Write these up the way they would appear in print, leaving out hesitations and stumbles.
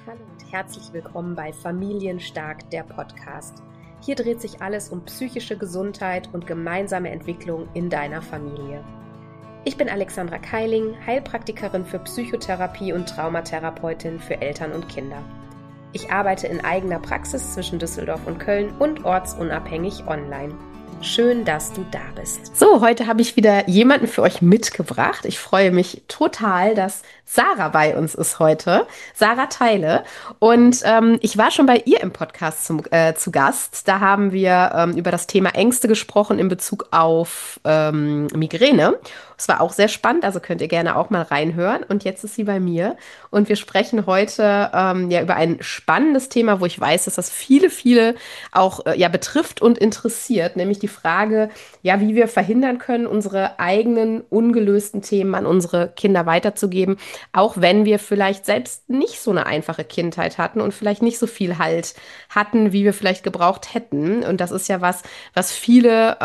Hallo und herzlich willkommen bei Familienstark, der Podcast. Hier dreht sich alles um psychische Gesundheit und gemeinsame Entwicklung in deiner Familie. Ich bin Alexandra Keiling, Heilpraktikerin für Psychotherapie und Traumatherapeutin für Eltern und Kinder. Ich arbeite in eigener Praxis zwischen Düsseldorf und Köln und ortsunabhängig online. Schön, dass du da bist. So, heute habe ich wieder jemanden für euch mitgebracht. Ich freue mich total, dass Sarah bei uns ist heute. Sarah Theile. Und ich war schon bei ihr im Podcast zu Gast. Da haben wir über das Thema Ängste gesprochen in Bezug auf Migräne. Es war auch sehr spannend, also könnt ihr gerne auch mal reinhören. Und jetzt ist sie bei mir. Und wir sprechen heute ja über ein spannendes Thema, wo ich weiß, dass das viele auch ja betrifft und interessiert, nämlich die Frage, ja, wie wir verhindern können, unsere eigenen ungelösten Themen an unsere Kinder weiterzugeben, auch wenn wir vielleicht selbst nicht so eine einfache Kindheit hatten und vielleicht nicht so viel Halt hatten, wie wir vielleicht gebraucht hätten. Und das ist ja was viele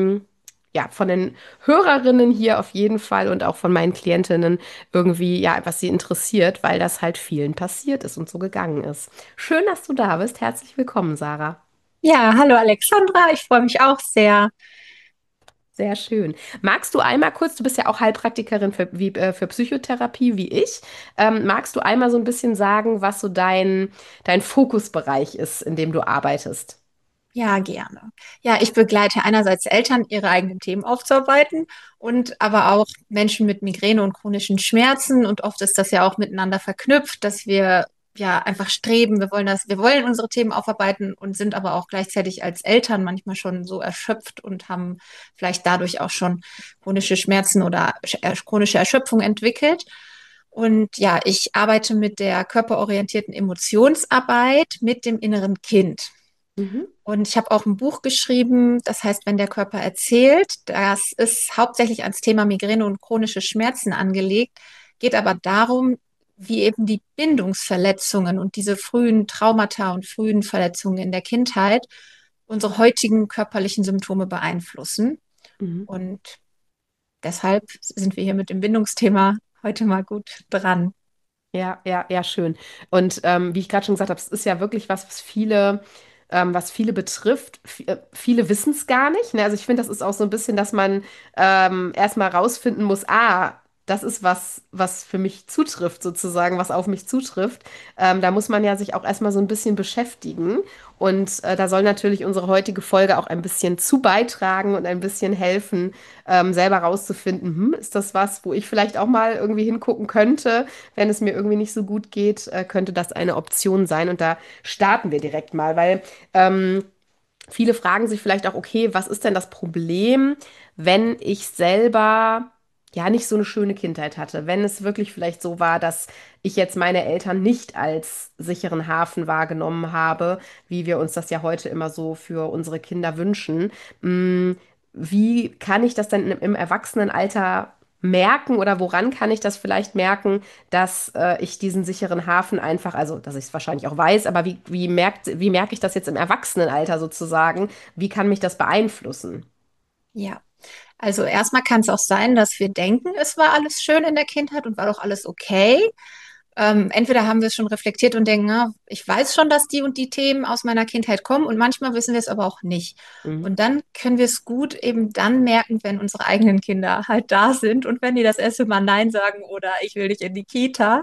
ja, von den Hörerinnen hier auf jeden Fall und auch von meinen Klientinnen irgendwie, ja, was sie interessiert, weil das halt vielen passiert ist und so gegangen ist. Schön, dass du da bist. Herzlich willkommen, Sarah. Ja, hallo Alexandra, ich freue mich auch sehr. Sehr schön. Magst du einmal kurz, du bist ja auch Heilpraktikerin für Psychotherapie wie ich, magst du einmal so ein bisschen sagen, was so dein Fokusbereich ist, in dem du arbeitest? Ja, gerne. Ja, ich begleite einerseits Eltern, ihre eigenen Themen aufzuarbeiten und aber auch Menschen mit Migräne und chronischen Schmerzen. Und oft ist das ja auch miteinander verknüpft, dass wir ja einfach streben, wir wollen unsere Themen aufarbeiten und sind aber auch gleichzeitig als Eltern manchmal schon so erschöpft und haben vielleicht dadurch auch schon chronische Schmerzen oder chronische Erschöpfung entwickelt. Und ja, ich arbeite mit der körperorientierten Emotionsarbeit mit dem inneren Kind. Mhm. Und ich habe auch ein Buch geschrieben, das heißt, wenn der Körper erzählt. Das ist hauptsächlich ans Thema Migräne und chronische Schmerzen angelegt, geht aber darum, wie eben die Bindungsverletzungen und diese frühen Traumata und frühen Verletzungen in der Kindheit unsere heutigen körperlichen Symptome beeinflussen. Mhm. Und deshalb sind wir hier mit dem Bindungsthema heute mal gut dran. Ja, schön. Und wie ich gerade schon gesagt habe, es ist ja wirklich was viele betrifft. Viele wissen es gar nicht. Ne? Also ich finde, das ist auch so ein bisschen, dass man erstmal rausfinden muss, das ist was für mich zutrifft, sozusagen, was auf mich zutrifft. Da muss man ja sich auch erstmal so ein bisschen beschäftigen. Und da soll natürlich unsere heutige Folge auch ein bisschen zu beitragen und ein bisschen helfen, selber rauszufinden, ist das was, wo ich vielleicht auch mal irgendwie hingucken könnte, wenn es mir irgendwie nicht so gut geht, könnte das eine Option sein. Und da starten wir direkt mal, weil viele fragen sich vielleicht auch, okay, was ist denn das Problem, wenn ich selber ja nicht so eine schöne Kindheit hatte? Wenn es wirklich vielleicht so war, dass ich jetzt meine Eltern nicht als sicheren Hafen wahrgenommen habe, wie wir uns das ja heute immer so für unsere Kinder wünschen. Mm, Wie kann ich das denn im Erwachsenenalter merken oder woran kann ich das vielleicht merken, dass ich diesen sicheren Hafen einfach, also dass ich es wahrscheinlich auch weiß, aber wie merke ich das jetzt im Erwachsenenalter sozusagen? Wie kann mich das beeinflussen? Ja. Also erstmal kann es auch sein, dass wir denken, es war alles schön in der Kindheit und war doch alles okay. Entweder haben wir es schon reflektiert und denken, na, ich weiß schon, dass die und die Themen aus meiner Kindheit kommen und manchmal wissen wir es aber auch nicht. Mhm. Und dann können wir es gut eben dann merken, wenn unsere eigenen Kinder halt da sind und wenn die das erste Mal Nein sagen oder ich will nicht in die Kita.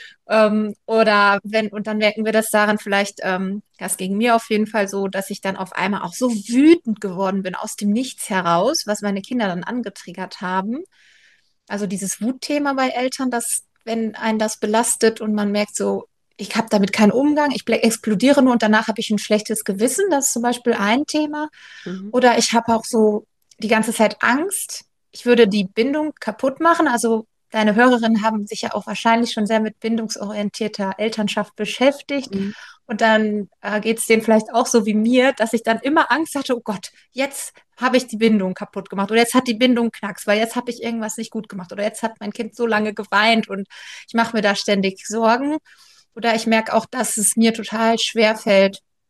Und dann merken wir das daran vielleicht, das ging mir auf jeden Fall so, dass ich dann auf einmal auch so wütend geworden bin aus dem Nichts heraus, was meine Kinder dann angetriggert haben. Also dieses Wutthema bei Eltern, dass wenn einen das belastet und man merkt so, ich habe damit keinen Umgang, ich explodiere nur und danach habe ich ein schlechtes Gewissen, das ist zum Beispiel ein Thema. Mhm. Oder ich habe auch so die ganze Zeit Angst, ich würde die Bindung kaputt machen. Also deine Hörerinnen haben sich ja auch wahrscheinlich schon sehr mit bindungsorientierter Elternschaft beschäftigt. Mhm. Und dann geht es denen vielleicht auch so wie mir, dass ich dann immer Angst hatte, oh Gott, jetzt habe ich die Bindung kaputt gemacht oder jetzt hat die Bindung Knacks, weil jetzt habe ich irgendwas nicht gut gemacht oder jetzt hat mein Kind so lange geweint und ich mache mir da ständig Sorgen. Oder ich merke auch, dass es mir total schwer fällt,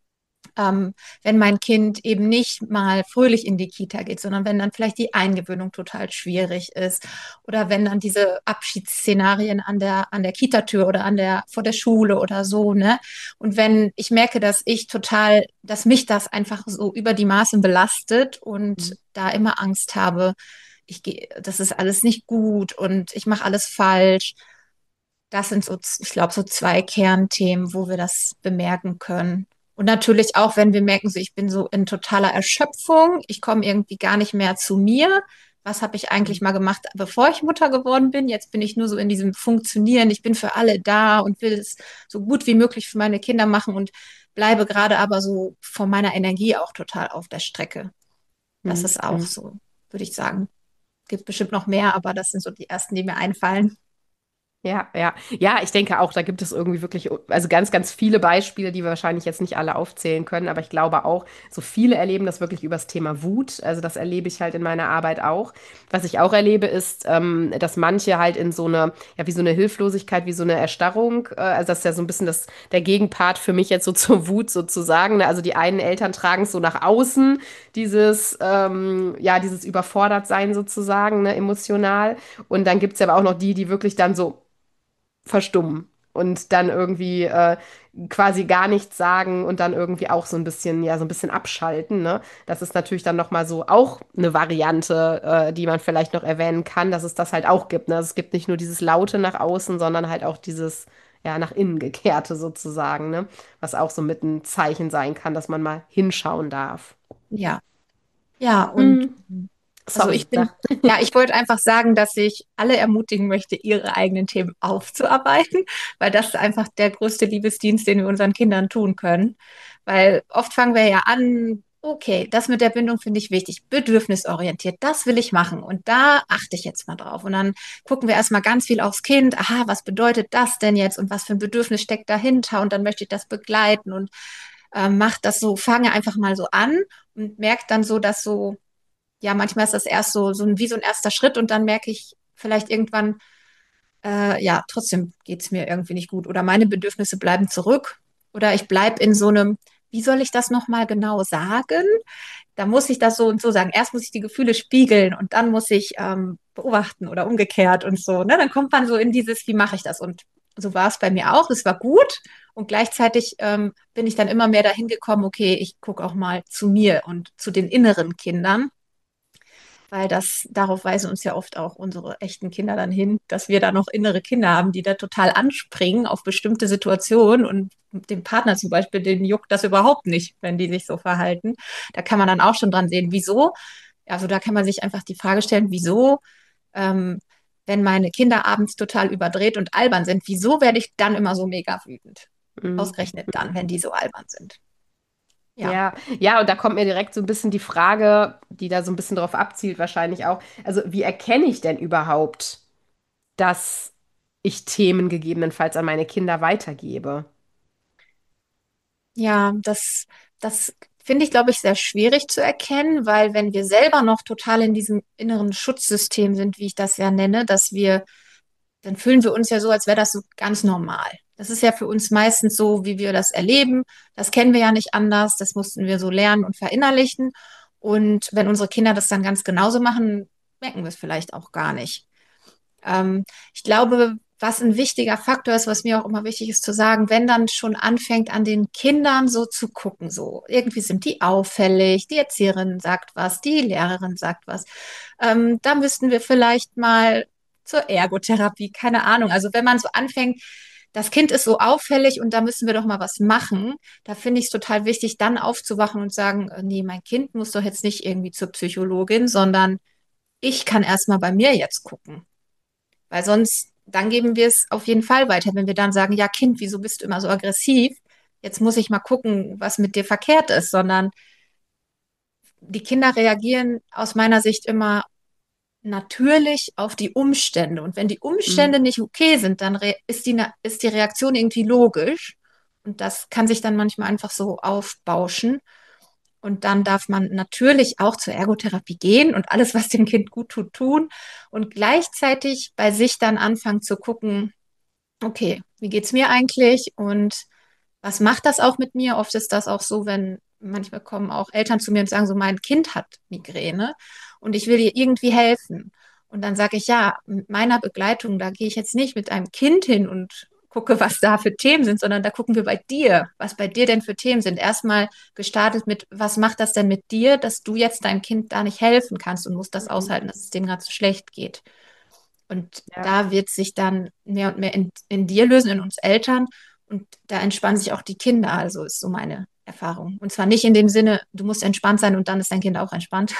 wenn mein Kind eben nicht mal fröhlich in die Kita geht, sondern wenn dann vielleicht die Eingewöhnung total schwierig ist oder wenn dann diese Abschiedsszenarien an der Kitatür oder vor der Schule oder so, ne? Und wenn ich merke, dass mich das einfach so über die Maßen belastet und Mhm. da immer Angst habe, das ist alles nicht gut und ich mache alles falsch. Das sind so, ich glaube, so zwei Kernthemen, wo wir das bemerken können. Und natürlich auch, wenn wir merken, so ich bin so in totaler Erschöpfung, ich komme irgendwie gar nicht mehr zu mir. Was habe ich eigentlich mal gemacht, bevor ich Mutter geworden bin? Jetzt bin ich nur so in diesem Funktionieren. Ich bin für alle da und will es so gut wie möglich für meine Kinder machen und bleibe gerade aber so von meiner Energie auch total auf der Strecke. Das Mhm. ist auch Mhm. so, würde ich sagen. Gibt bestimmt noch mehr, aber das sind so die ersten, die mir einfallen. Ja, ja. Ja, ich denke auch, da gibt es irgendwie wirklich, also ganz, ganz viele Beispiele, die wir wahrscheinlich jetzt nicht alle aufzählen können, aber ich glaube auch, so viele erleben das wirklich übers Thema Wut. Also das erlebe ich halt in meiner Arbeit auch. Was ich auch erlebe, ist, dass manche halt in so eine, ja, wie so eine Hilflosigkeit, wie so eine Erstarrung, also das ist ja so ein bisschen der Gegenpart für mich jetzt so zur Wut sozusagen. Ne? Also die einen Eltern tragen es so nach außen, ja, dieses Überfordertsein sozusagen, ne, emotional. Und dann gibt es aber auch noch die wirklich dann so verstummen und dann irgendwie quasi gar nichts sagen und dann irgendwie auch so ein bisschen, ja, so ein bisschen abschalten, ne? Das ist natürlich dann nochmal so auch eine Variante, die man vielleicht noch erwähnen kann, dass es das halt auch gibt, ne? Also es gibt nicht nur dieses Laute nach außen, sondern halt auch dieses, ja, nach innen gekehrte sozusagen, ne? Was auch so mit ein Zeichen sein kann, dass man mal hinschauen darf. Ja. Ja, und Hm, also sorry, sag. ich wollte einfach sagen, dass ich alle ermutigen möchte, ihre eigenen Themen aufzuarbeiten, weil das ist einfach der größte Liebesdienst, den wir unseren Kindern tun können. Weil oft fangen wir ja an, okay, das mit der Bindung finde ich wichtig, bedürfnisorientiert, das will ich machen und da achte ich jetzt mal drauf. Und dann gucken wir erstmal ganz viel aufs Kind, aha, was bedeutet das denn jetzt und was für ein Bedürfnis steckt dahinter und dann möchte ich das begleiten und macht das so, fange einfach mal so an und merkt dann so, dass so ja, manchmal ist das erst wie so ein erster Schritt und dann merke ich vielleicht irgendwann, ja, trotzdem geht es mir irgendwie nicht gut oder meine Bedürfnisse bleiben zurück oder ich bleibe in so einem, wie soll ich das nochmal genau sagen? Da muss ich das so und so sagen. Erst muss ich die Gefühle spiegeln und dann muss ich beobachten oder umgekehrt und so. Ne? Dann kommt man so in dieses, wie mache ich das? Und so war es bei mir auch. Es war gut und gleichzeitig bin ich dann immer mehr dahin gekommen, okay, ich gucke auch mal zu mir und zu den inneren Kindern, weil darauf weisen uns ja oft auch unsere echten Kinder dann hin, dass wir da noch innere Kinder haben, die da total anspringen auf bestimmte Situationen und dem Partner zum Beispiel, den juckt das überhaupt nicht, wenn die sich so verhalten. Da kann man dann auch schon dran sehen, wieso. Also da kann man sich einfach die Frage stellen, wieso, ähm, wenn meine Kinder abends total überdreht und albern sind, wieso werde ich dann immer so mega wütend? Hm. Ausgerechnet dann, wenn die so albern sind. Ja. Ja, ja, und da kommt mir direkt so ein bisschen die Frage, die da so ein bisschen drauf abzielt, wahrscheinlich auch. Also, wie erkenne ich denn überhaupt, dass ich Themen gegebenenfalls an meine Kinder weitergebe? Ja, das finde ich, glaube ich, sehr schwierig zu erkennen, weil wenn wir selber noch total in diesem inneren Schutzsystem sind, wie ich das ja nenne, dann fühlen wir uns ja so, als wäre das so ganz normal. Das ist ja für uns meistens so, wie wir das erleben. Das kennen wir ja nicht anders. Das mussten wir so lernen und verinnerlichen. Und wenn unsere Kinder das dann ganz genauso machen, merken wir es vielleicht auch gar nicht. Ich glaube, was ein wichtiger Faktor ist, was mir auch immer wichtig ist zu sagen, wenn dann schon anfängt, an den Kindern so zu gucken, so irgendwie sind die auffällig, die Erzieherin sagt was, die Lehrerin sagt was, da müssten wir vielleicht mal zur Ergotherapie, keine Ahnung. Also wenn man so anfängt, das Kind ist so auffällig und da müssen wir doch mal was machen. Da finde ich es total wichtig, dann aufzuwachen und sagen, nee, mein Kind muss doch jetzt nicht irgendwie zur Psychologin, sondern ich kann erst mal bei mir jetzt gucken. Weil sonst, dann geben wir es auf jeden Fall weiter. Wenn wir dann sagen, ja, Kind, wieso bist du immer so aggressiv? Jetzt muss ich mal gucken, was mit dir verkehrt ist, sondern die Kinder reagieren aus meiner Sicht immer natürlich auf die Umstände. Und wenn die Hm, Umstände nicht okay sind, dann ist die Reaktion irgendwie logisch. Und das kann sich dann manchmal einfach so aufbauschen. Und dann darf man natürlich auch zur Ergotherapie gehen und alles, was dem Kind gut tut, tun. Und gleichzeitig bei sich dann anfangen zu gucken, okay, wie geht's mir eigentlich? Und was macht das auch mit mir? Oft ist das auch so, wenn manchmal kommen auch Eltern zu mir und sagen so, mein Kind hat Migräne und ich will ihr irgendwie helfen. Und dann sage ich, ja, mit meiner Begleitung, da gehe ich jetzt nicht mit einem Kind hin und gucke, was da für Themen sind, sondern da gucken wir bei dir, was bei dir denn für Themen sind. Erstmal gestartet mit, was macht das denn mit dir, dass du jetzt deinem Kind da nicht helfen kannst und musst das Mhm. aushalten, dass es dem gerade so schlecht geht. Und Ja. da wird sich dann mehr und mehr in dir lösen, in uns Eltern. Und da entspannen sich auch die Kinder. Also ist so meine Erfahrung. Und zwar nicht in dem Sinne, du musst entspannt sein und dann ist dein Kind auch entspannt,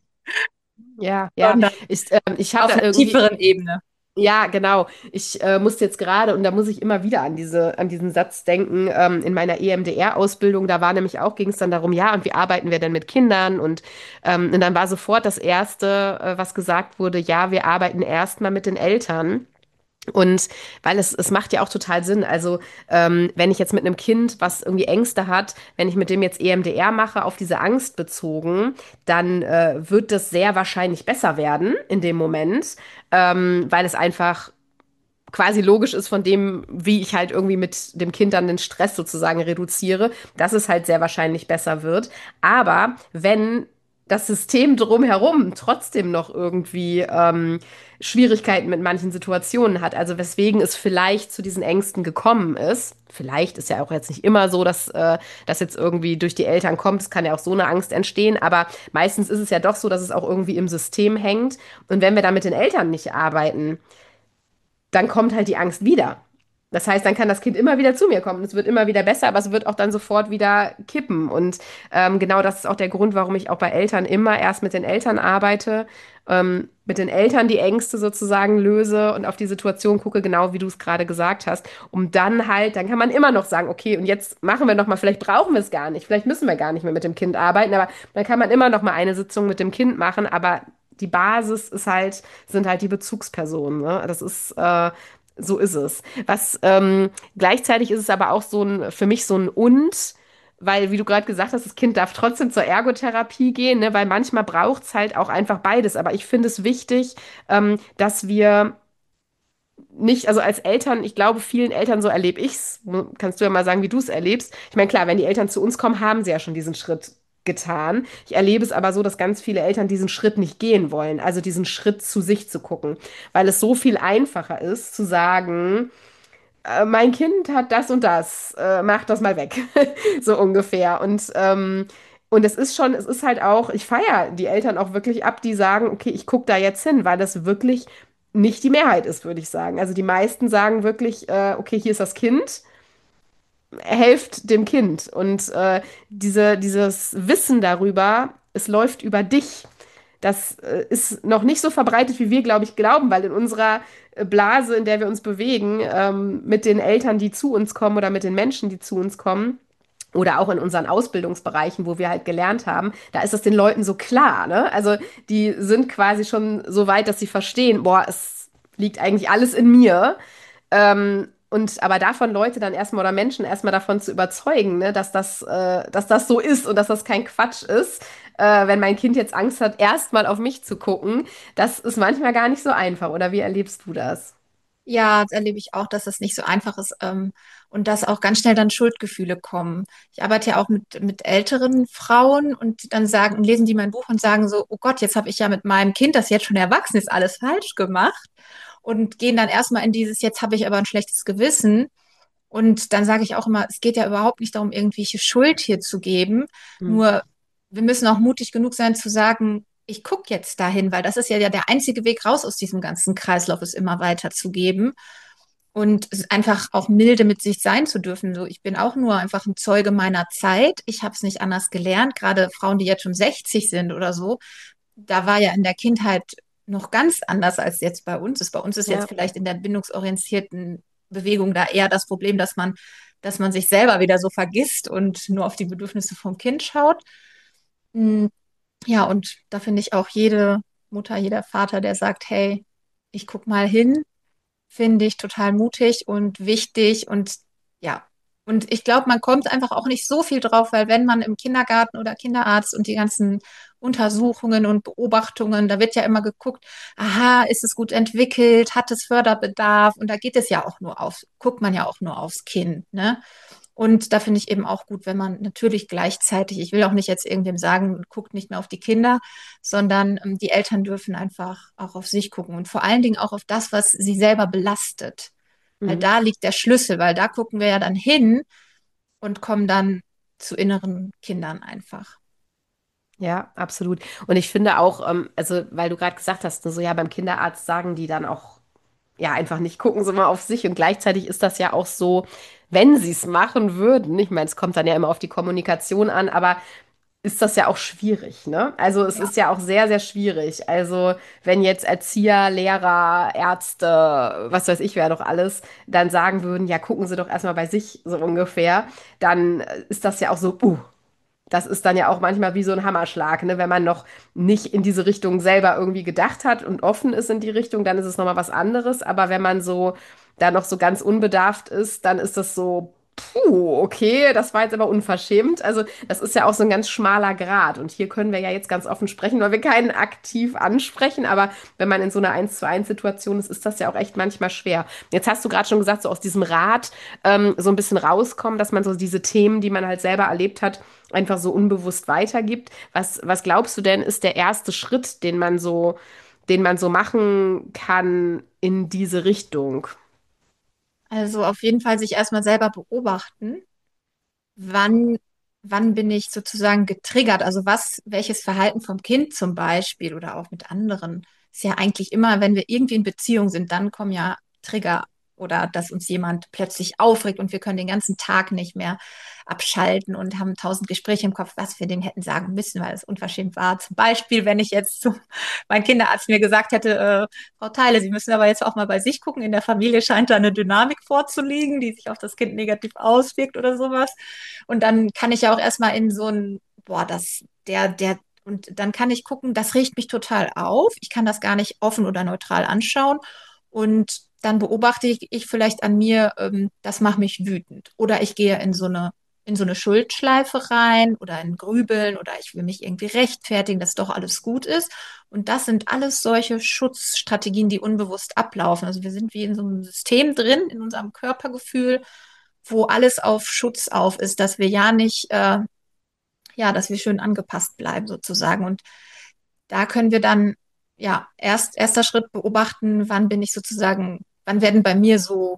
Ja, ja. sondern Ich habe auf da einer irgendwie, tieferen Ebene. ja, genau. Ich musste jetzt gerade, und da muss ich immer wieder an diesen Satz denken, in meiner EMDR-Ausbildung, da war nämlich auch, ging es dann darum, ja, und wie arbeiten wir denn mit Kindern? Und dann war sofort das Erste, was gesagt wurde, ja, wir arbeiten erstmal mit den Eltern. Und weil es macht ja auch total Sinn. Also, wenn ich jetzt mit einem Kind, was irgendwie Ängste hat, wenn ich mit dem jetzt EMDR mache, auf diese Angst bezogen, dann wird das sehr wahrscheinlich besser werden in dem Moment, weil es einfach quasi logisch ist von dem, wie ich halt irgendwie mit dem Kind dann den Stress sozusagen reduziere, dass es halt sehr wahrscheinlich besser wird. Aber wenn das System drumherum trotzdem noch irgendwie Schwierigkeiten mit manchen Situationen hat, also weswegen es vielleicht zu diesen Ängsten gekommen ist. Vielleicht ist ja auch jetzt nicht immer so, dass das jetzt irgendwie durch die Eltern kommt. Es kann ja auch so eine Angst entstehen, aber meistens ist es ja doch so, dass es auch irgendwie im System hängt. Und wenn wir da mit den Eltern nicht arbeiten, dann kommt halt die Angst wieder. Das heißt, dann kann das Kind immer wieder zu mir kommen. Es wird immer wieder besser, aber es wird auch dann sofort wieder kippen. Und genau das ist auch der Grund, warum ich auch bei Eltern immer erst mit den Eltern arbeite, mit den Eltern die Ängste sozusagen löse und auf die Situation gucke, genau wie du es gerade gesagt hast, um dann halt, dann kann man immer noch sagen, okay, und jetzt machen wir noch mal, vielleicht brauchen wir es gar nicht, vielleicht müssen wir gar nicht mehr mit dem Kind arbeiten, aber dann kann man immer noch mal eine Sitzung mit dem Kind machen, aber die Basis ist halt, sind halt die Bezugspersonen. Ne? Das ist, so ist es. Was gleichzeitig ist es aber auch so ein, für mich so ein Und, weil, wie du gerade gesagt hast, das Kind darf trotzdem zur Ergotherapie gehen, ne? Weil manchmal braucht es halt auch einfach beides. Aber ich finde es wichtig, dass wir nicht, also als Eltern, ich glaube, vielen Eltern, so erlebe ich's. Kannst du ja mal sagen, wie du es erlebst. Ich meine, klar, wenn die Eltern zu uns kommen, haben sie ja schon diesen Schritt getan. Ich erlebe es aber so, dass ganz viele Eltern diesen Schritt nicht gehen wollen, also diesen Schritt zu sich zu gucken, weil es so viel einfacher ist zu sagen, mein Kind hat das und das, mach das mal weg, so ungefähr. Und es ist schon, es ist halt auch, ich feiere die Eltern auch wirklich ab, die sagen, okay, ich gucke da jetzt hin, weil das wirklich nicht die Mehrheit ist, würde ich sagen. Also die meisten sagen wirklich, okay, hier ist das Kind, helft dem Kind. Und dieses Wissen darüber, es läuft über dich, das ist noch nicht so verbreitet, wie wir, glaube ich, glauben, weil in unserer Blase, in der wir uns bewegen, mit den Eltern, die zu uns kommen oder mit den Menschen, die zu uns kommen, oder auch in unseren Ausbildungsbereichen, wo wir halt gelernt haben, da ist es den Leuten so klar, ne? Also die sind quasi schon so weit, dass sie verstehen, boah, es liegt eigentlich alles in mir. Und aber davon Leute dann erstmal oder Menschen erstmal davon zu überzeugen, ne, dass das so ist und dass das kein Quatsch ist, wenn mein Kind jetzt Angst hat, erstmal auf mich zu gucken, das ist manchmal gar nicht so einfach. Oder wie erlebst du das? Ja, das erlebe ich auch, dass das nicht so einfach ist, und dass auch ganz schnell dann Schuldgefühle kommen. Ich arbeite ja auch mit älteren Frauen und dann sagen, lesen die mein Buch und sagen so, oh Gott, jetzt habe ich ja mit meinem Kind, das jetzt schon erwachsen ist, alles falsch gemacht und gehen dann erstmal in dieses, jetzt habe ich aber ein schlechtes Gewissen. Und dann sage ich auch immer, es geht ja überhaupt nicht darum, irgendwelche Schuld hier zu geben. Hm. Nur wir müssen auch mutig genug sein zu sagen, ich gucke jetzt dahin, weil das ist ja der einzige Weg raus aus diesem ganzen Kreislauf, es immer weiter zu geben. Und es ist einfach auch milde mit sich sein zu dürfen. So, ich bin auch nur einfach ein Zeuge meiner Zeit. Ich habe es nicht anders gelernt. Gerade Frauen, die jetzt schon 60 sind oder so, da war ja in der Kindheit noch ganz anders als jetzt bei uns ist. Bei uns ist jetzt Ja. vielleicht in der bindungsorientierten Bewegung da eher das Problem, dass man sich selber wieder so vergisst und nur auf die Bedürfnisse vom Kind schaut. Mm, ja, und da finde ich auch jede Mutter, jeder Vater, der sagt, hey, ich guck mal hin, finde ich total mutig und wichtig und ja. Und ich glaube, man kommt einfach auch nicht so viel drauf, weil wenn man im Kindergarten oder Kinderarzt und die ganzen Untersuchungen und Beobachtungen, da wird ja immer geguckt, aha, ist es gut entwickelt, hat es Förderbedarf? Und da geht es ja auch nur auf, guckt man ja auch nur aufs Kind, ne? Und da finde ich eben auch gut, wenn man natürlich gleichzeitig, ich will auch nicht jetzt irgendwem sagen, guckt nicht mehr auf die Kinder, sondern die Eltern dürfen einfach auch auf sich gucken und vor allen Dingen auch auf das, was sie selber belastet. Weil Mhm. da liegt der Schlüssel, weil da gucken wir ja dann hin und kommen dann zu inneren Kindern einfach. Ja, absolut. Und ich finde auch, also weil du gerade gesagt hast, ne, so ja, beim Kinderarzt sagen die dann auch, ja, einfach nicht, gucken sie mal auf sich. Und gleichzeitig ist das ja auch so, wenn sie es machen würden, ich meine, es kommt dann ja immer auf die Kommunikation an, aber ist das ja auch schwierig, ne? Also es Ja. ist ja auch sehr, sehr schwierig. Also wenn jetzt Erzieher, Lehrer, Ärzte, was weiß ich, wer doch alles, dann sagen würden, ja, gucken Sie doch erstmal bei sich so ungefähr, dann ist das ja auch so, das ist dann ja auch manchmal wie so ein Hammerschlag, ne? Wenn man noch nicht in diese Richtung selber irgendwie gedacht hat und offen ist in die Richtung, dann ist es nochmal was anderes. Aber wenn man so da noch so ganz unbedarft ist, dann ist das so, puh, okay, das war jetzt aber unverschämt. Also das ist ja auch so ein ganz schmaler Grat. Und hier können wir ja jetzt ganz offen sprechen, weil wir keinen aktiv ansprechen. Aber wenn man in so einer 1:1 Situation ist, ist das ja auch echt manchmal schwer. Jetzt hast du gerade schon gesagt, so aus diesem Rad so ein bisschen rauskommen, dass man so diese Themen, die man halt selber erlebt hat, einfach so unbewusst weitergibt. Was glaubst du denn, ist der erste Schritt, den man so machen kann in diese Richtung? Also auf jeden Fall sich erstmal selber beobachten, wann, wann bin ich sozusagen getriggert? Also welches Verhalten vom Kind zum Beispiel oder auch mit anderen ist ja eigentlich immer, wenn wir irgendwie in Beziehung sind, dann kommen ja Trigger oder dass uns jemand plötzlich aufregt und wir können den ganzen Tag nicht mehr abschalten und haben tausend Gespräche im Kopf, was wir dem hätten sagen müssen, weil es unverschämt war. Zum Beispiel, wenn ich jetzt zu mein Kinderarzt mir gesagt hätte, Frau Theile, Sie müssen aber jetzt auch mal bei sich gucken. In der Familie scheint da eine Dynamik vorzuliegen, die sich auf das Kind negativ auswirkt oder sowas. Und dann kann ich ja auch erstmal in so ein, boah, und dann kann ich gucken, das regt mich total auf. Ich kann das gar nicht offen oder neutral anschauen. Und dann beobachte ich vielleicht an mir, das macht mich wütend. Oder ich gehe in so eine Schuldschleife rein oder in Grübeln oder ich will mich irgendwie rechtfertigen, dass doch alles gut ist. Und das sind alles solche Schutzstrategien, die unbewusst ablaufen. Also wir sind wie in so einem System drin, in unserem Körpergefühl, wo alles auf Schutz auf ist, dass wir ja nicht, ja, dass wir schön angepasst bleiben sozusagen. Und da können wir dann, ja, erster Schritt beobachten, wann bin ich sozusagen, wann werden bei mir so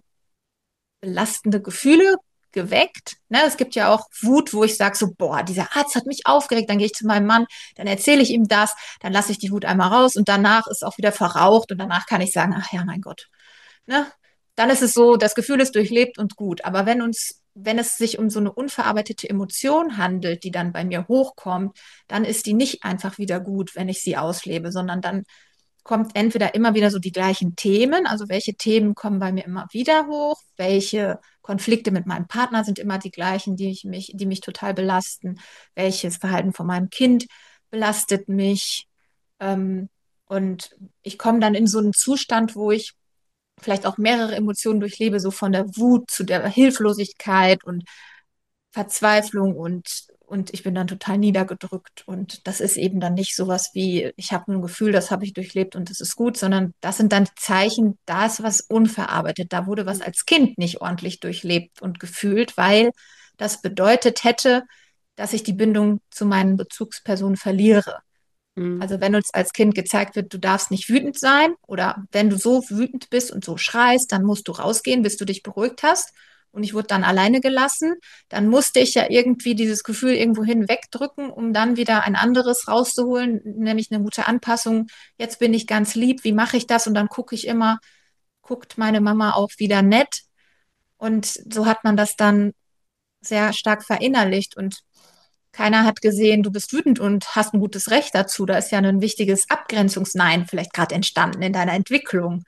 belastende Gefühle geweckt. Ne? Es gibt ja auch Wut, wo ich sage so, boah, dieser Arzt hat mich aufgeregt, dann gehe ich zu meinem Mann, dann erzähle ich ihm das, dann lasse ich die Wut einmal raus und danach ist auch wieder verraucht und danach kann ich sagen, ach ja, mein Gott, ne? Dann ist es so, das Gefühl ist durchlebt und gut. Aber wenn es sich um so eine unverarbeitete Emotion handelt, die dann bei mir hochkommt, dann ist die nicht einfach wieder gut, wenn ich sie auslebe, sondern dann kommt entweder immer wieder so die gleichen Themen, also welche Themen kommen bei mir immer wieder hoch, welche Konflikte mit meinem Partner sind immer die gleichen, die mich total belasten, welches Verhalten von meinem Kind belastet mich. Ähm, und ich komme dann in so einen Zustand, wo ich vielleicht auch mehrere Emotionen durchlebe, so von der Wut zu der Hilflosigkeit und Verzweiflung und ich bin dann total niedergedrückt. Und das ist eben dann nicht sowas wie, ich habe ein Gefühl, das habe ich durchlebt und das ist gut, sondern das sind dann die Zeichen, da ist was unverarbeitet. Da wurde was als Kind nicht ordentlich durchlebt und gefühlt, weil das bedeutet hätte, dass ich die Bindung zu meinen Bezugspersonen verliere. Mhm. Also wenn uns als Kind gezeigt wird, du darfst nicht wütend sein oder wenn du so wütend bist und so schreist, dann musst du rausgehen, bis du dich beruhigt hast. Und ich wurde dann alleine gelassen. Dann musste ich ja irgendwie dieses Gefühl irgendwo hinwegdrücken, um dann wieder ein anderes rauszuholen, nämlich eine gute Anpassung. Jetzt bin ich ganz lieb, wie mache ich das? Und dann gucke ich immer, guckt meine Mama auch wieder nett. Und so hat man das dann sehr stark verinnerlicht und keiner hat gesehen, du bist wütend und hast ein gutes Recht dazu. Da ist ja ein wichtiges Abgrenzungsnein vielleicht gerade entstanden in deiner Entwicklung.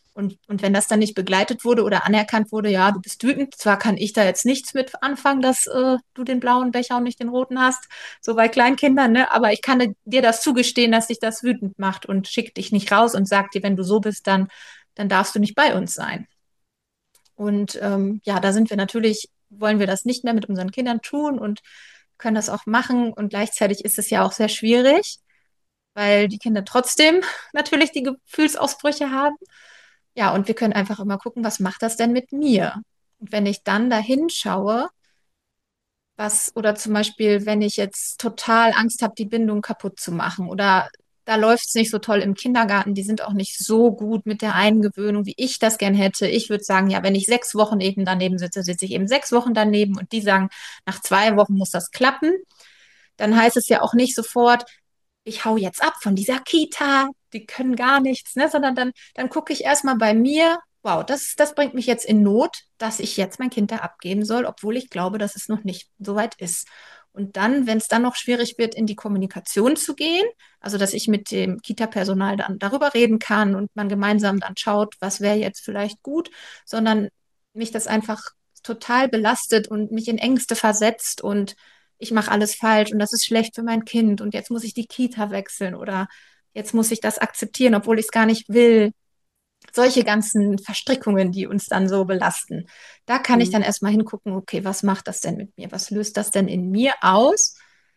Und wenn das dann nicht begleitet wurde oder anerkannt wurde, ja, du bist wütend, zwar kann ich da jetzt nichts mit anfangen, dass du den blauen Becher und nicht den roten hast, so bei Kleinkindern, ne? Aber ich kann dir das zugestehen, dass dich das wütend macht und schick dich nicht raus und sagt dir, wenn du so bist, dann darfst du nicht bei uns sein. Und ja, da sind wir natürlich, wollen wir das nicht mehr mit unseren Kindern tun und können das auch machen. Und gleichzeitig ist es ja auch sehr schwierig, weil die Kinder trotzdem natürlich die Gefühlsausbrüche haben. Ja, und wir können einfach immer gucken, was macht das denn mit mir? Und wenn ich dann dahin schaue, oder zum Beispiel, wenn ich jetzt total Angst habe, die Bindung kaputt zu machen oder da läuft es nicht so toll im Kindergarten, die sind auch nicht so gut mit der Eingewöhnung, wie ich das gern hätte. Ich würde sagen, ja, wenn ich 6 Wochen eben daneben sitze, sitze ich eben 6 Wochen daneben und die sagen, nach 2 Wochen muss das klappen. Dann heißt es ja auch nicht sofort, ich hau jetzt ab von dieser Kita, die können gar nichts, ne? Sondern dann gucke ich erstmal bei mir, wow, das bringt mich jetzt in Not, dass ich jetzt mein Kind da abgeben soll, obwohl ich glaube, dass es noch nicht so weit ist. Und dann, wenn es dann noch schwierig wird, in die Kommunikation zu gehen, also dass ich mit dem Kita-Personal dann darüber reden kann und man gemeinsam dann schaut, was wäre jetzt vielleicht gut, sondern mich das einfach total belastet und mich in Ängste versetzt und ich mache alles falsch und das ist schlecht für mein Kind und jetzt muss ich die Kita wechseln oder jetzt muss ich das akzeptieren, obwohl ich es gar nicht will. Solche ganzen Verstrickungen, die uns dann so belasten. Da kann ich Mhm. dann erstmal hingucken, okay, was macht das denn mit mir? Was löst das denn in mir aus,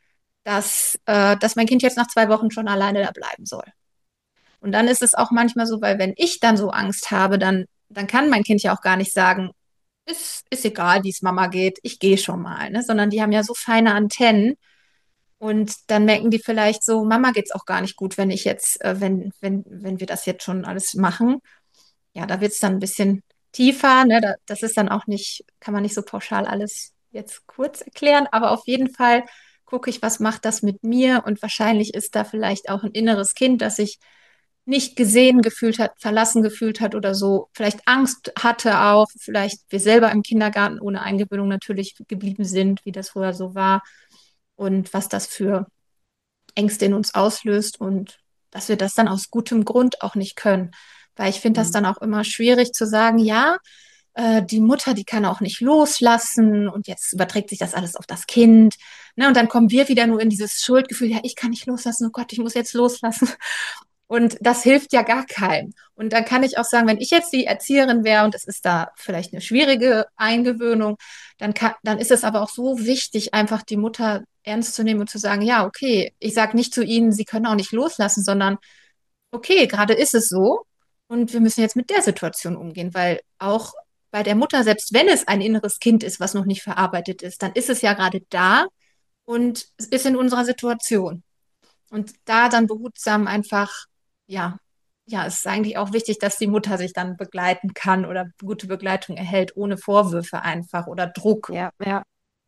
dass mein Kind jetzt nach 2 Wochen schon alleine da bleiben soll? Und dann ist es auch manchmal so, weil wenn ich dann so Angst habe, dann kann mein Kind ja auch gar nicht sagen, ist egal, wie es Mama geht, ich gehe schon mal, ne? Sondern die haben ja so feine Antennen, und dann merken die vielleicht so, Mama geht's auch gar nicht gut, wenn ich jetzt, wenn wir das jetzt schon alles machen. Ja, da wird's dann ein bisschen tiefer, ne? Das ist dann auch nicht, kann man nicht so pauschal alles jetzt kurz erklären, aber auf jeden Fall gucke ich, was macht das mit mir? Und wahrscheinlich ist da vielleicht auch ein inneres Kind, das sich nicht gesehen gefühlt hat, verlassen gefühlt hat oder so, vielleicht Angst hatte auch, vielleicht wir selber im Kindergarten ohne Eingewöhnung natürlich geblieben sind, wie das früher so war und was das für Ängste in uns auslöst und dass wir das dann aus gutem Grund auch nicht können. Weil ich finde das Mhm. dann auch immer schwierig zu sagen, ja, die Mutter, die kann auch nicht loslassen und jetzt überträgt sich das alles auf das Kind. Ne? Und dann kommen wir wieder nur in dieses Schuldgefühl, ja, ich kann nicht loslassen, oh Gott, ich muss jetzt loslassen. Und das hilft ja gar keinem. Und dann kann ich auch sagen, wenn ich jetzt die Erzieherin wäre und es ist da vielleicht eine schwierige Eingewöhnung, dann ist es aber auch so wichtig, einfach die Mutter ernst zu nehmen und zu sagen, ja, okay, ich sage nicht zu ihnen, sie können auch nicht loslassen, sondern okay, gerade ist es so und wir müssen jetzt mit der Situation umgehen, weil auch bei der Mutter, selbst wenn es ein inneres Kind ist, was noch nicht verarbeitet ist, dann ist es ja gerade da und es ist in unserer Situation. Und da dann behutsam einfach, ja, ja, es ist eigentlich auch wichtig, dass die Mutter sich dann begleiten kann oder gute Begleitung erhält, ohne Vorwürfe einfach oder Druck. Ja, ja.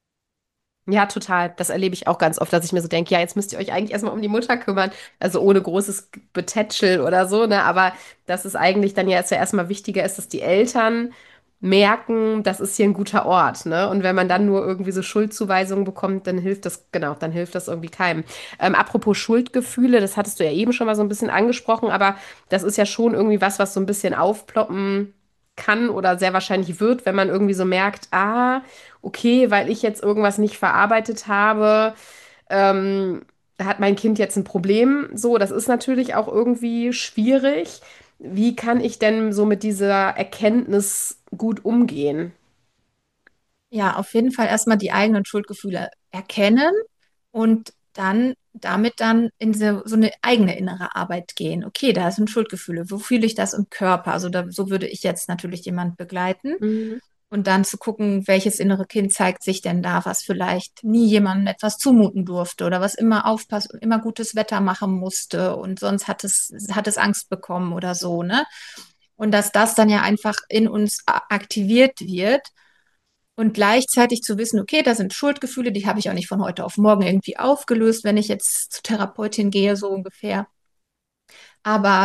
Ja, total. Das erlebe ich auch ganz oft, dass ich mir so denke, ja, jetzt müsst ihr euch eigentlich erstmal um die Mutter kümmern. Also ohne großes Betätschel oder so, ne? Aber dass es eigentlich dann ja zuerst mal wichtiger ist, dass die Eltern merken, das ist hier ein guter Ort, ne? Und wenn man dann nur irgendwie so Schuldzuweisungen bekommt, dann hilft das, genau, dann hilft das irgendwie keinem. Apropos Schuldgefühle, das hattest du ja eben schon mal so ein bisschen angesprochen, aber das ist ja schon irgendwie was, was so ein bisschen aufploppen kann oder sehr wahrscheinlich wird, wenn man irgendwie so merkt, okay, weil ich jetzt irgendwas nicht verarbeitet habe, ähm, hat mein Kind jetzt ein Problem. So, das ist natürlich auch irgendwie schwierig. Wie kann ich denn so mit dieser Erkenntnis gut umgehen? Ja, auf jeden Fall erstmal die eigenen Schuldgefühle erkennen und dann damit dann in so eine eigene innere Arbeit gehen. Okay, da sind Schuldgefühle. Wo fühle ich das im Körper? Also so würde ich jetzt natürlich jemand begleiten. Mhm. Und dann zu gucken, welches innere Kind zeigt sich denn da, was vielleicht nie jemandem etwas zumuten durfte oder was immer aufpasst, immer gutes Wetter machen musste und sonst hat es Angst bekommen oder so, ne? Und dass das dann ja einfach in uns aktiviert wird und gleichzeitig zu wissen, okay, da sind Schuldgefühle, die habe ich auch nicht von heute auf morgen irgendwie aufgelöst, wenn ich jetzt zur Therapeutin gehe, so ungefähr. Aber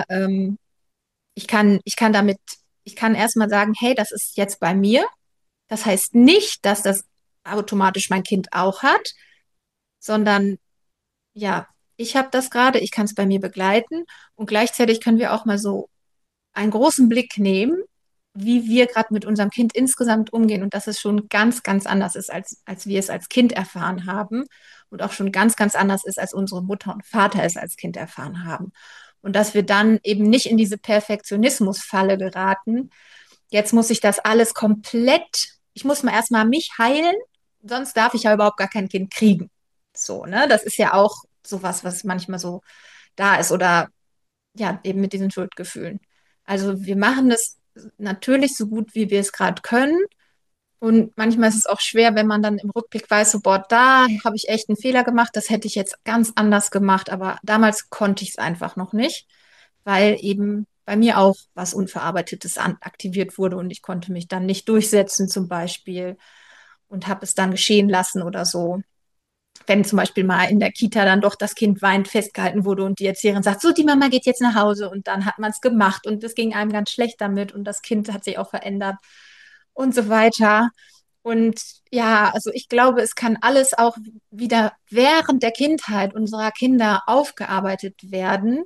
ich kann erstmal sagen, hey, das ist jetzt bei mir. Das heißt nicht, dass das automatisch mein Kind auch hat, sondern ja, ich habe das gerade, ich kann es bei mir begleiten und gleichzeitig können wir auch mal so einen großen Blick nehmen, wie wir gerade mit unserem Kind insgesamt umgehen und dass es schon ganz, ganz anders ist, als wir es als Kind erfahren haben und auch schon ganz, ganz anders ist, als unsere Mutter und Vater es als Kind erfahren haben. Und dass wir dann eben nicht in diese Perfektionismusfalle geraten. Jetzt muss ich das alles komplett, ich muss mal erstmal mich heilen, sonst darf ich ja überhaupt gar kein Kind kriegen. So, ne? Das ist ja auch sowas, was manchmal so da ist oder ja, eben mit diesen Schuldgefühlen. Also wir machen das natürlich so gut, wie wir es gerade können. Und manchmal ist es auch schwer, wenn man dann im Rückblick weiß, so, boah, da habe ich echt einen Fehler gemacht, das hätte ich jetzt ganz anders gemacht, aber damals konnte ich es einfach noch nicht, weil eben bei mir auch was Unverarbeitetes aktiviert wurde und ich konnte mich dann nicht durchsetzen zum Beispiel und habe es dann geschehen lassen oder so. Wenn zum Beispiel mal in der Kita dann doch das Kind weint, festgehalten wurde und die Erzieherin sagt, so, die Mama geht jetzt nach Hause und dann hat man es gemacht und es ging einem ganz schlecht damit und das Kind hat sich auch verändert und so weiter. Und ja, also ich glaube, es kann alles auch wieder während der Kindheit unserer Kinder aufgearbeitet werden,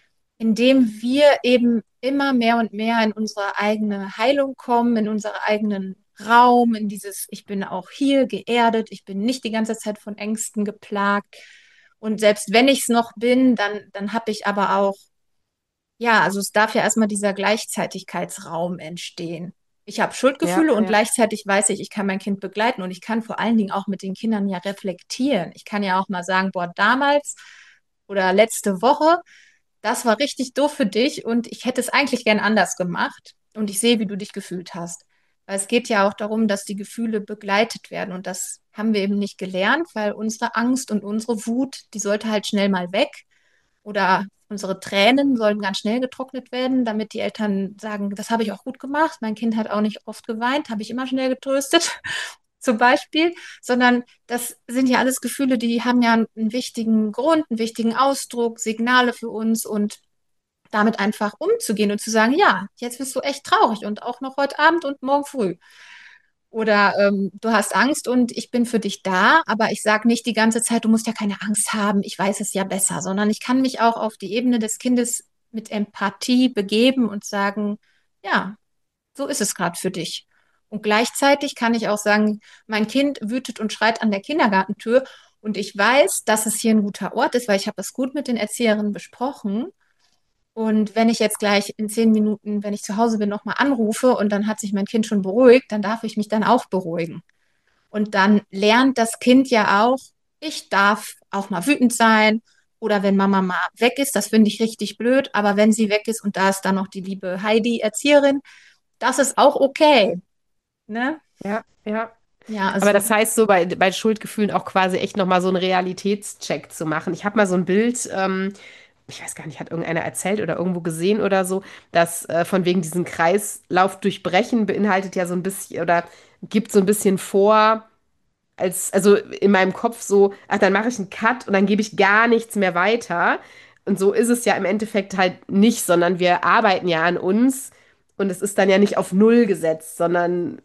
indem wir eben immer mehr und mehr in unsere eigene Heilung kommen, in unseren eigenen Raum, in dieses, ich bin auch hier geerdet, ich bin nicht die ganze Zeit von Ängsten geplagt. Und selbst wenn ich es noch bin, dann habe ich aber auch, ja, also es darf ja erstmal dieser Gleichzeitigkeitsraum entstehen. Ich habe Ja, Schuldgefühle und ja. gleichzeitig weiß ich, ich kann mein Kind begleiten und ich kann vor allen Dingen auch mit den Kindern ja reflektieren. Ich kann ja auch mal sagen, boah, damals oder letzte Woche, das war richtig doof für dich und ich hätte es eigentlich gern anders gemacht und ich sehe, wie du dich gefühlt hast. Weil es geht ja auch darum, dass die Gefühle begleitet werden und das haben wir eben nicht gelernt, weil unsere Angst und unsere Wut, die sollte halt schnell mal weg oder unsere Tränen sollen ganz schnell getrocknet werden, damit die Eltern sagen, das habe ich auch gut gemacht. Mein Kind hat auch nicht oft geweint, habe ich immer schnell getröstet, zum Beispiel, sondern das sind ja alles Gefühle, die haben ja einen wichtigen Grund, einen wichtigen Ausdruck, Signale für uns und damit einfach umzugehen und zu sagen, ja, jetzt bist du echt traurig und auch noch heute Abend und morgen früh. Oder du hast Angst und ich bin für dich da, aber ich sage nicht die ganze Zeit, du musst ja keine Angst haben, ich weiß es ja besser, sondern ich kann mich auch auf die Ebene des Kindes mit Empathie begeben und sagen, ja, so ist es gerade für dich. Und gleichzeitig kann ich auch sagen, mein Kind wütet und schreit an der Kindergartentür und ich weiß, dass es hier ein guter Ort ist, weil ich habe es gut mit den Erzieherinnen besprochen. Und wenn ich jetzt gleich in 10 Minuten, wenn ich zu Hause bin, nochmal anrufe und dann hat sich mein Kind schon beruhigt, dann darf ich mich dann auch beruhigen. Und dann lernt das Kind ja auch, ich darf auch mal wütend sein oder wenn Mama mal weg ist, das finde ich richtig blöd, aber wenn sie weg ist und da ist dann noch die liebe Heidi, Erzieherin, das ist auch okay, ne? Ja, ja. Ja, Aber also das heißt, so bei Schuldgefühlen auch quasi echt nochmal so einen Realitätscheck zu machen. Ich habe mal so ein Bild, ich weiß gar nicht, hat irgendeiner erzählt oder irgendwo gesehen oder so, dass von wegen diesen Kreislauf durchbrechen beinhaltet ja so ein bisschen oder gibt so ein bisschen vor, also in meinem Kopf so, ach, dann mache ich einen Cut und dann gebe ich gar nichts mehr weiter. Und so ist es ja im Endeffekt halt nicht, sondern wir arbeiten ja an uns und es ist dann ja nicht auf Null gesetzt, sondern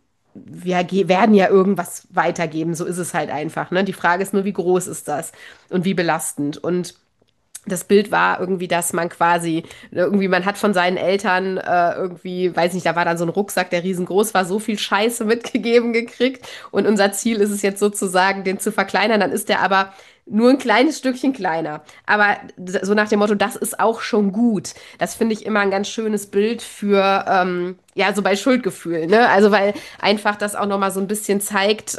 werden ja irgendwas weitergeben. So ist es halt einfach. Ne? Die Frage ist nur, wie groß ist das und wie belastend. Und das Bild war irgendwie, dass man quasi, irgendwie, man hat von seinen Eltern irgendwie, weiß nicht, da war dann so ein Rucksack, der riesengroß war, so viel Scheiße mitgegeben gekriegt. Und unser Ziel ist es jetzt sozusagen, den zu verkleinern. Dann ist der aber nur ein kleines Stückchen kleiner. Aber so nach dem Motto, das ist auch schon gut. Das finde ich immer ein ganz schönes Bild für, ja, so bei Schuldgefühlen, ne? Also, weil einfach das auch nochmal so ein bisschen zeigt,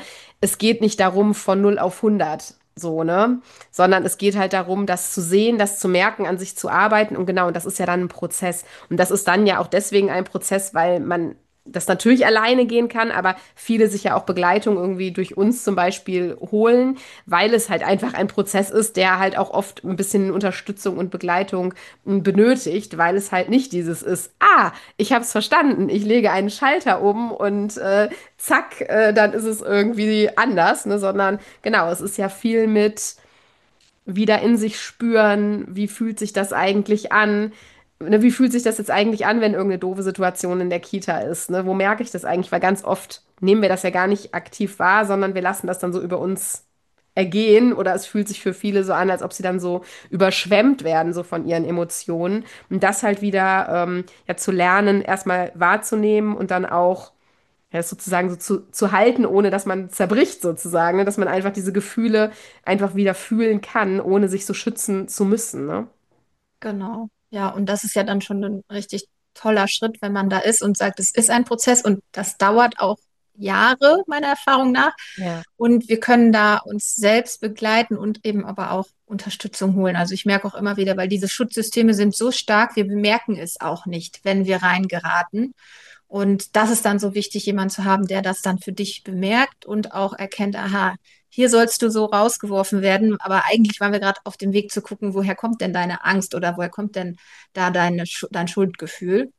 es geht nicht darum, von 0 auf 100. So, ne? Sondern es geht halt darum, das zu sehen, das zu merken, an sich zu arbeiten. Und genau, und das ist ja dann ein Prozess. Und das ist dann ja auch deswegen ein Prozess, weil man das natürlich alleine gehen kann, aber viele sich ja auch Begleitung irgendwie durch uns zum Beispiel holen, weil es halt einfach ein Prozess ist, der halt auch oft ein bisschen Unterstützung und Begleitung benötigt, weil es halt nicht dieses ist, ich habe es verstanden, ich lege einen Schalter um und zack, dann ist es irgendwie anders, ne? Sondern genau, es ist ja viel mit wieder in sich spüren, wie fühlt sich das eigentlich an? Ne, wie fühlt sich das jetzt eigentlich an, wenn irgendeine doofe Situation in der Kita ist? Ne? Wo merke ich das eigentlich? Weil ganz oft nehmen wir das ja gar nicht aktiv wahr, sondern wir lassen das dann so über uns ergehen oder es fühlt sich für viele so an, als ob sie dann so überschwemmt werden, so von ihren Emotionen. Und das halt wieder ja zu lernen, erstmal wahrzunehmen und dann auch ja, das sozusagen so zu halten, ohne dass man zerbricht sozusagen, ne? Dass man einfach diese Gefühle einfach wieder fühlen kann, ohne sich so schützen zu müssen, ne? genau. Ja, und das ist ja dann schon ein richtig toller Schritt, wenn man da ist und sagt, es ist ein Prozess und das dauert auch Jahre, meiner Erfahrung nach. Ja. Und wir können da uns selbst begleiten und eben aber auch Unterstützung holen. Also ich merke auch immer wieder, weil diese Schutzsysteme sind so stark, wir bemerken es auch nicht, wenn wir reingeraten. Und das ist dann so wichtig, jemanden zu haben, der das dann für dich bemerkt und auch erkennt, aha, hier sollst du so rausgeworfen werden, aber eigentlich waren wir gerade auf dem Weg zu gucken, woher kommt denn deine Angst oder woher kommt denn da dein Schuldgefühl?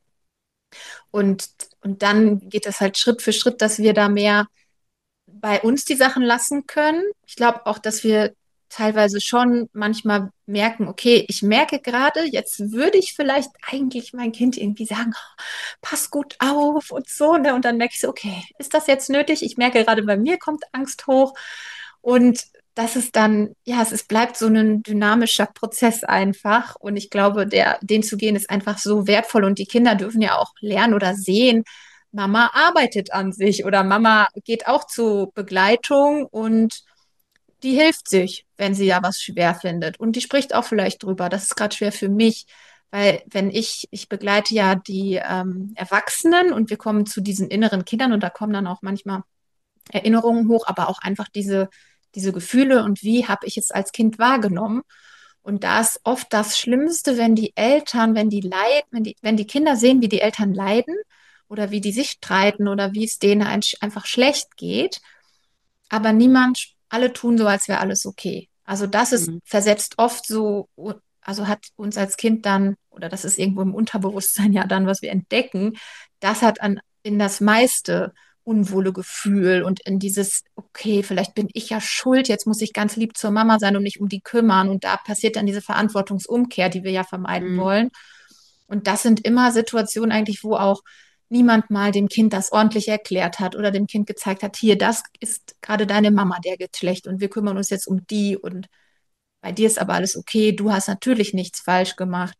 Und, und dann geht es halt Schritt für Schritt, dass wir da mehr bei uns die Sachen lassen können. Ich glaube auch, dass wir teilweise schon manchmal merken, okay, ich merke gerade, jetzt würde ich vielleicht eigentlich mein Kind irgendwie sagen, oh, pass gut auf und so, ne? Und dann merke ich so, okay, ist das jetzt nötig? Ich merke gerade, bei mir kommt Angst hoch. Und das ist dann, ja, bleibt so ein dynamischer Prozess einfach. Und ich glaube, den zu gehen ist einfach so wertvoll. Und die Kinder dürfen ja auch lernen oder sehen, Mama arbeitet an sich oder Mama geht auch zur Begleitung und die hilft sich, wenn sie ja was schwer findet. Und die spricht auch vielleicht drüber. Das ist gerade schwer für mich, weil wenn ich begleite ja die Erwachsenen und wir kommen zu diesen inneren Kindern und da kommen dann auch manchmal Erinnerungen hoch, aber auch einfach diese Gefühle und wie habe ich es als Kind wahrgenommen. Und da ist oft das Schlimmste, wenn die Eltern, wenn die leiden, wenn die Kinder sehen, wie die Eltern leiden oder wie die sich streiten oder wie es denen einfach schlecht geht, aber alle tun so, als wäre alles okay. Also das ist Mhm. versetzt oft so, also hat uns als Kind dann, oder das ist irgendwo im Unterbewusstsein ja dann, was wir entdecken, das hat in das meiste unwohle Gefühl und in dieses, okay, vielleicht bin ich ja schuld, jetzt muss ich ganz lieb zur Mama sein und mich um die kümmern. Und da passiert dann diese Verantwortungsumkehr, die wir ja vermeiden Mhm. wollen. Und das sind immer Situationen eigentlich, wo auch niemand mal dem Kind das ordentlich erklärt hat oder dem Kind gezeigt hat, hier, das ist gerade deine Mama, der geht schlecht und wir kümmern uns jetzt um die und bei dir ist aber alles okay, du hast natürlich nichts falsch gemacht.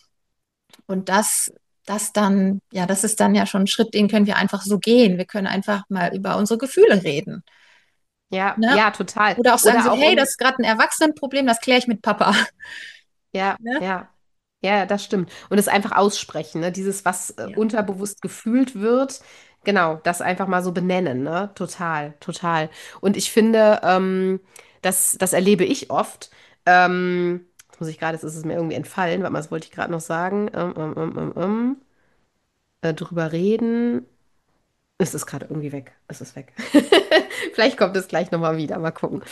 Und das dann, ja, das ist dann ja schon ein Schritt, den können wir einfach so gehen. Wir können einfach mal über unsere Gefühle reden. Ja, Ne? ja, total. Oder auch sagen so, Oder auch hey, das um, ist gerade ein Erwachsenenproblem, das kläre ich mit Papa. ja, Ne? ja. Ja, das stimmt. Und es einfach aussprechen, ne? Dieses, was Ja. unterbewusst gefühlt wird, genau, das einfach mal so benennen, ne? Total, total. Und ich finde, das erlebe ich oft. Jetzt muss ich gerade, jetzt ist es mir irgendwie entfallen, warte mal, das wollte ich gerade noch sagen. Drüber reden. Es ist gerade irgendwie weg. Es ist weg. Vielleicht kommt es gleich nochmal wieder. Mal gucken.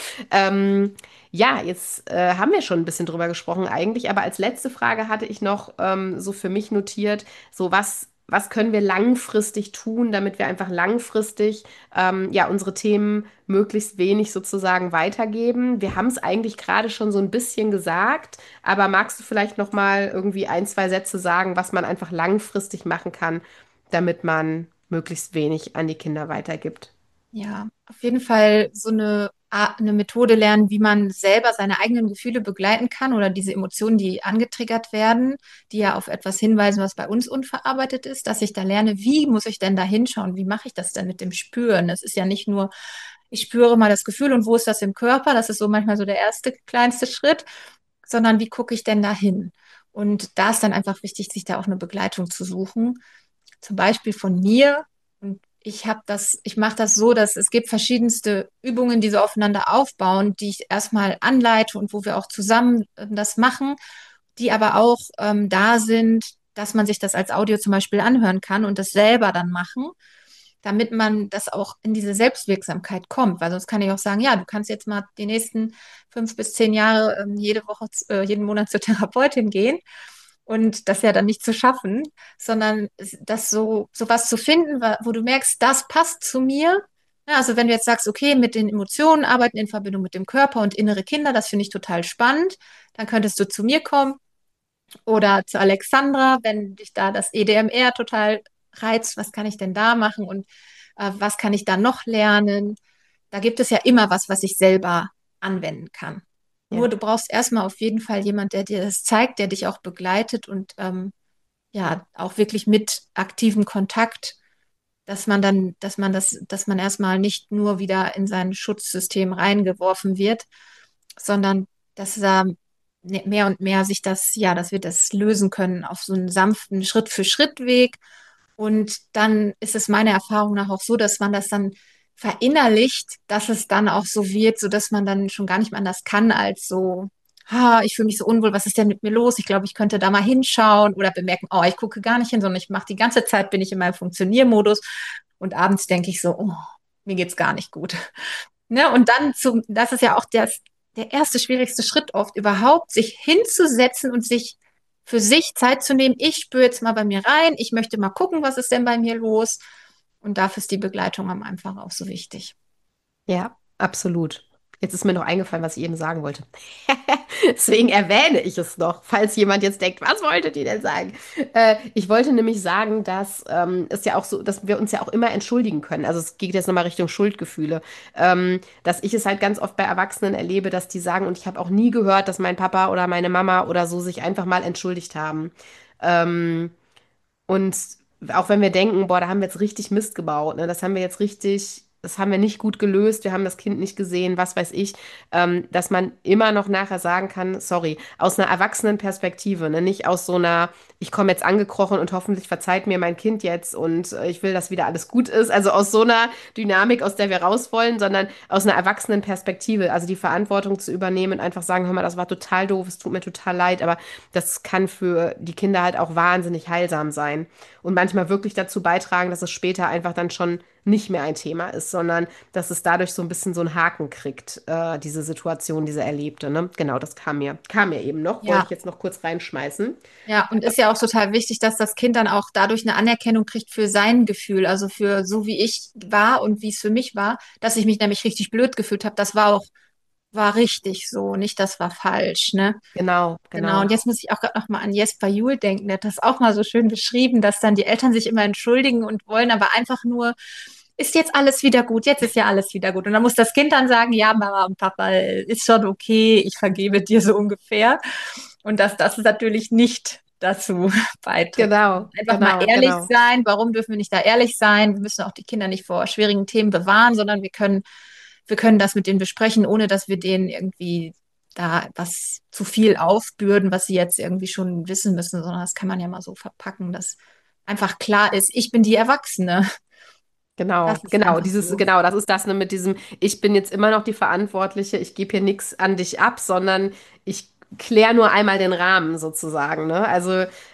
Ja, jetzt haben wir schon ein bisschen drüber gesprochen eigentlich, aber als letzte Frage hatte ich noch so für mich notiert, so was können wir langfristig tun, damit wir einfach langfristig ja unsere Themen möglichst wenig sozusagen weitergeben. Wir haben es eigentlich gerade schon so ein bisschen gesagt, aber magst du vielleicht nochmal irgendwie ein, zwei Sätze sagen, was man einfach langfristig machen kann, damit man möglichst wenig an die Kinder weitergibt? Ja, auf jeden Fall so eine Methode lernen, wie man selber seine eigenen Gefühle begleiten kann oder diese Emotionen, die angetriggert werden, die ja auf etwas hinweisen, was bei uns unverarbeitet ist, dass ich da lerne, wie muss ich denn da hinschauen? Wie mache ich das denn mit dem Spüren? Das ist ja nicht nur, ich spüre mal das Gefühl und wo ist das im Körper? Das ist so manchmal so der erste kleinste Schritt, sondern wie gucke ich denn da hin? Und da ist dann einfach wichtig, sich da auch eine Begleitung zu suchen, zum Beispiel von mir. Und ich mache das so, dass es gibt verschiedenste Übungen, die so aufeinander aufbauen, die ich erstmal anleite und wo wir auch zusammen das machen, die aber auch da sind, dass man sich das als Audio zum Beispiel anhören kann und das selber dann machen, damit man das auch in diese Selbstwirksamkeit kommt. Weil sonst kann ich auch sagen, ja, du kannst jetzt mal die nächsten 5 bis 10 Jahre jede Woche, jeden Monat zur Therapeutin gehen. Und das ja dann nicht zu schaffen, sondern das so was zu finden, wo du merkst, das passt zu mir. Ja, also wenn du jetzt sagst, okay, mit den Emotionen arbeiten in Verbindung mit dem Körper und innere Kinder, das finde ich total spannend, dann könntest du zu mir kommen oder zu Alexandra, wenn dich da das EDMR total reizt, was kann ich denn da machen und was kann ich da noch lernen? Da gibt es ja immer was, was ich selber anwenden kann. Nur Ja. du brauchst erstmal auf jeden Fall jemand, der dir das zeigt, der dich auch begleitet und ja, auch wirklich mit aktivem Kontakt, dass man erstmal nicht nur wieder in sein Schutzsystem reingeworfen wird, sondern dass da mehr und mehr sich das, ja, dass wir das lösen können auf so einen sanften Schritt-für-Schritt-Weg. Und dann ist es meiner Erfahrung nach auch so, dass man das dann verinnerlicht, dass es dann auch so wird, so dass man dann schon gar nicht mehr anders kann, als so ich fühle mich so unwohl, was ist denn mit mir los? Ich glaube, ich könnte da mal hinschauen oder bemerken, oh, ich gucke gar nicht hin, sondern ich mache die ganze Zeit, bin ich in meinem Funktioniermodus und abends denke ich so, oh, mir geht's gar nicht gut. Ne? Und dann das ist ja auch der erste schwierigste Schritt oft, überhaupt sich hinzusetzen und sich für sich Zeit zu nehmen. Ich spüre jetzt mal bei mir rein, ich möchte mal gucken, was ist denn bei mir los. Und dafür ist die Begleitung am einfach auch so wichtig. Ja, absolut. Jetzt ist mir noch eingefallen, was ich eben sagen wollte. Deswegen erwähne ich es noch, falls jemand jetzt denkt, was wolltet ihr denn sagen? Ich wollte nämlich sagen, dass es ja auch so, dass wir uns ja auch immer entschuldigen können. Also es geht jetzt nochmal Richtung Schuldgefühle. Dass ich es halt ganz oft bei Erwachsenen erlebe, dass die sagen, und ich habe auch nie gehört, dass mein Papa oder meine Mama oder so sich einfach mal entschuldigt haben. Ähm, und auch wenn wir denken, boah, da haben wir jetzt richtig Mist gebaut, ne? Das haben wir nicht gut gelöst, wir haben das Kind nicht gesehen, was weiß ich, dass man immer noch nachher sagen kann, sorry, aus einer Erwachsenenperspektive, ne? Nicht aus so einer, ich komme jetzt angekrochen und hoffentlich verzeiht mir mein Kind jetzt und ich will, dass wieder alles gut ist. Also aus so einer Dynamik, aus der wir raus wollen, sondern aus einer Erwachsenenperspektive, also die Verantwortung zu übernehmen und einfach sagen, hör mal, das war total doof, es tut mir total leid, aber das kann für die Kinder halt auch wahnsinnig heilsam sein und manchmal wirklich dazu beitragen, dass es später einfach dann schon nicht mehr ein Thema ist, sondern dass es dadurch so ein bisschen so einen Haken kriegt, diese Situation, diese erlebte. Ne? Genau, das kam mir eben noch, wollte Ja, ich jetzt noch kurz reinschmeißen. ja, und ist ja auch total wichtig, dass das Kind dann auch dadurch eine Anerkennung kriegt für sein Gefühl, also für so wie ich war und wie es für mich war, dass ich mich nämlich richtig blöd gefühlt habe. War richtig so, nicht das war falsch, ne? Genau, Genau. Und genau. jetzt muss ich auch gerade noch mal an Jesper Juhl denken. Der hat das auch mal so schön beschrieben, dass dann die Eltern sich immer entschuldigen und wollen aber einfach nur, ist jetzt alles wieder gut, jetzt ist ja alles wieder gut. Und dann muss das Kind dann sagen, ja, Mama und Papa, ist schon okay, ich vergebe dir so ungefähr. Und dass das natürlich nicht dazu beiträgt. Genau, Einfach mal genau, ehrlich genau. sein. Warum dürfen wir nicht da ehrlich sein? Wir müssen auch die Kinder nicht vor schwierigen Themen bewahren, sondern wir können das mit denen besprechen, ohne dass wir denen irgendwie da was zu viel aufbürden, was sie jetzt irgendwie schon wissen müssen, sondern das kann man ja mal so verpacken, dass einfach klar ist, ich bin die Erwachsene. Genau, Das ist genau, einfach so. genau, das ist das ne, mit diesem, ich bin jetzt immer noch die Verantwortliche, ich gebe hier nichts an dich ab, sondern ich kläre nur einmal den Rahmen sozusagen, ne? Also,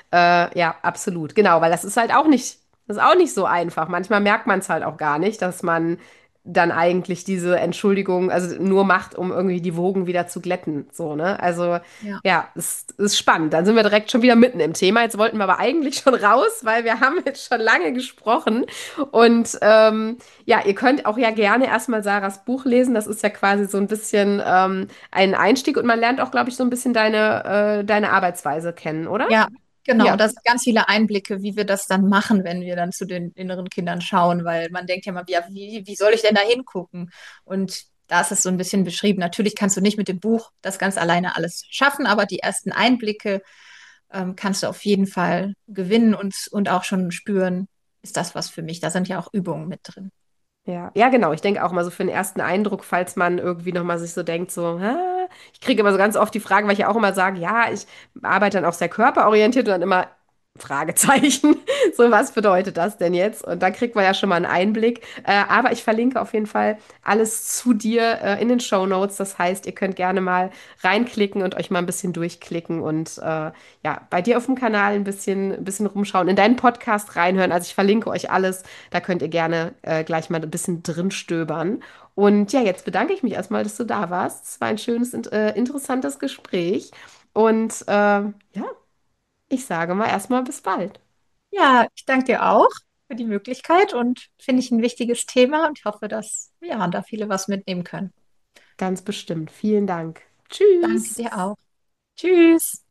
ja, absolut, genau, weil das ist auch nicht so einfach. Manchmal merkt man es halt auch gar nicht, dass man dann eigentlich diese Entschuldigung, also nur macht, um irgendwie die Wogen wieder zu glätten, so, ne? Also, Ja. ja, es ist spannend. Dann sind wir direkt schon wieder mitten im Thema. Jetzt wollten wir aber eigentlich schon raus, weil wir haben jetzt schon lange gesprochen. Und ja, ihr könnt auch ja gerne erstmal Sarahs Buch lesen. Das ist ja quasi so ein bisschen ein Einstieg und man lernt auch, glaube ich, so ein bisschen deine Arbeitsweise kennen, oder? Ja, genau. Ja, Das sind ganz viele Einblicke, wie wir das dann machen, wenn wir dann zu den inneren Kindern schauen, weil man denkt ja mal, ja, wie soll ich denn da hingucken? Und da ist es so ein bisschen beschrieben. Natürlich kannst du nicht mit dem Buch das ganz alleine alles schaffen, aber die ersten Einblicke kannst du auf jeden Fall gewinnen und auch schon spüren, ist das was für mich. Da sind ja auch Übungen mit drin. ja, ja, genau. Ich denke auch mal so für den ersten Eindruck, falls man irgendwie nochmal sich so denkt, so, hä? Ich kriege immer so ganz oft die Fragen, weil ich ja auch immer sage, ja, ich arbeite dann auch sehr körperorientiert und dann immer Fragezeichen. So, was bedeutet das denn jetzt? Und da kriegt man ja schon mal einen Einblick. Aber ich verlinke auf jeden Fall alles zu dir in den Show Notes. Das heißt, ihr könnt gerne mal reinklicken und euch mal ein bisschen durchklicken und ja, bei dir auf dem Kanal ein bisschen rumschauen, in deinen Podcast reinhören. Also ich verlinke euch alles. Da könnt ihr gerne gleich mal ein bisschen drin stöbern. Und ja, jetzt bedanke ich mich erstmal, dass du da warst. Es war ein schönes, interessantes Gespräch. Und ja, ich sage mal erstmal bis bald. Ja, ich danke dir auch für die Möglichkeit und finde ich ein wichtiges Thema und ich hoffe, dass ja, da viele was mitnehmen können. Ganz bestimmt. Vielen Dank. Danke Tschüss. dir auch. Tschüss.